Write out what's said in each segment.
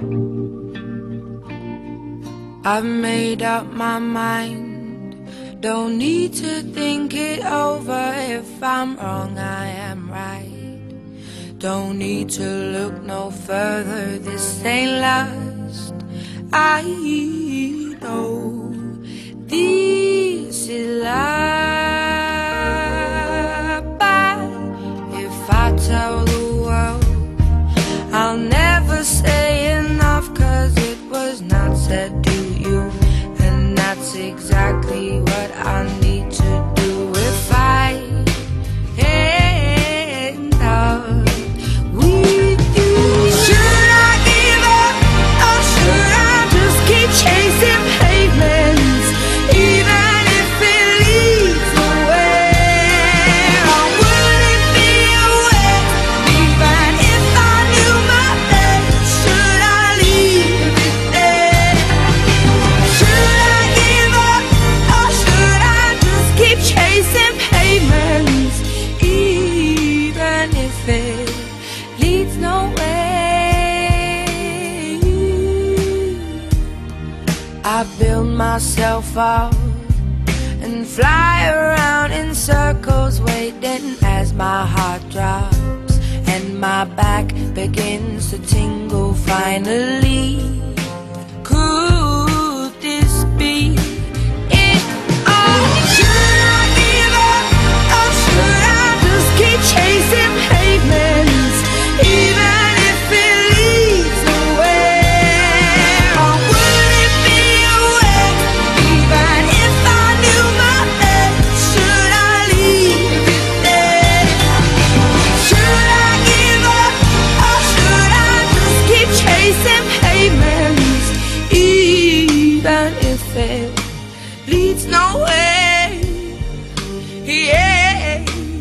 I've made up my mind, don't need to think it over. If I'm wrong, I am right. Don't need to look no further, this ain't last. I know this is love. But if I tell the world, I'll never say enough, 'cause it was not said to you, and that's exactly what I need to do. If I end up with you, should I give up, or should I just keep chasing pavements, even if it leads nowhere? Or would it be a waste, even if I knew my best? Should I leave it there? Should I give up, or should I just keep chasing pavements, even if it leads nowhere? I build myself up and fly around in circles, waiting as my heart drops and my back begins to tingle. Finally, could this be it? Oh, should I give up, or should I just keep chasing pavements, even if it leads nowhere? Or would it be a waste, even if I knew my best? Should I leave it there? Should I give up, or should I just keep chasing pavements, even if it leads nowhere? Yeah.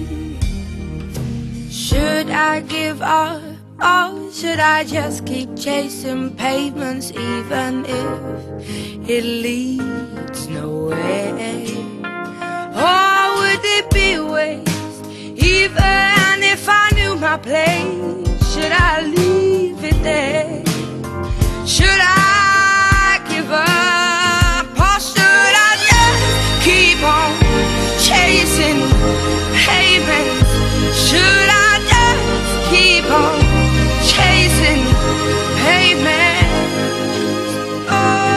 Should I give up, or should I just keep chasing pavements, even if it leads nowhere? Or would it be a waste, even if I knew my place? Should I leave it there? Should I give up, or should I just keep on chasing pavements? Should I just keep on chasing pavements? Oh,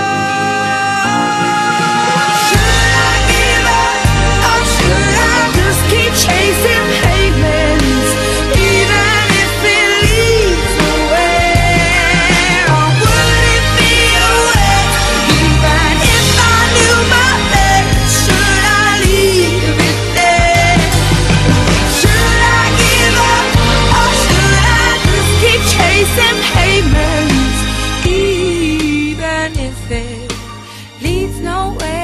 should I give up, or should I just keep chasing pavements, even if it leads nowhere? Or would it be a waste, even if I knew my best? Should I leave it there? Should I give up, or should I just keep chasing pavements, even if it leads nowhere?